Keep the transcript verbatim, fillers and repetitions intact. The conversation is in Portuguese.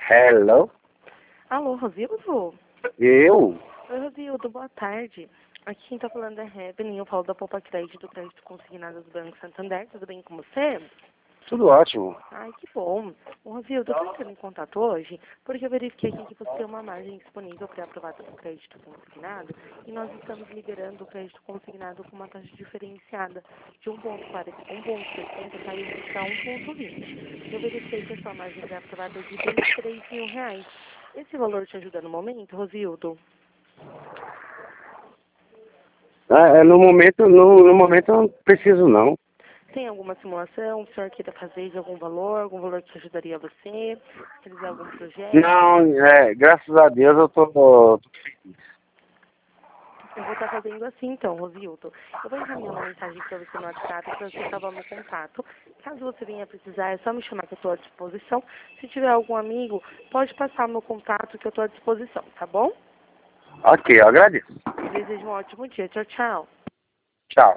Hello? Alô, Rosildo? Eu? Oi, Rosildo, boa tarde. Aqui quem tá falando é Reven, eu falo da Poupa Crédito, do Crédito Consignado do Banco Santander. Tudo bem com você? Tudo ótimo. Ai, que bom. Ô, Rosildo, eu tô entrando em contato hoje porque eu verifiquei aqui que você tem uma margem disponível pré-aprovada do crédito consignado e nós estamos liberando o crédito consignado com uma taxa diferenciada de um vírgula quarenta, um vírgula sessenta caindo para um vírgula vinte. Eu verifiquei que a sua margem pré-aprovada é de vinte e três mil reais. Esse valor te ajuda no momento, Rosildo? Ah, é, no momento, no, no momento eu não preciso não. Tem alguma simulação? O senhor queira fazer de algum valor? Algum valor que ajudaria você? Realizar algum projeto? Não, é, graças a Deus eu tô, tô feliz. Eu vou estar fazendo assim então, Rosildo. Eu vou encaminhar uma mensagem para você no WhatsApp para você salvar meu contato. Caso você venha precisar, é só me chamar que eu estou à disposição. Se tiver algum amigo, pode passar meu contato que eu estou à disposição, tá bom? Ok, eu agradeço. Desejo um ótimo dia. Tchau, tchau. Tchau.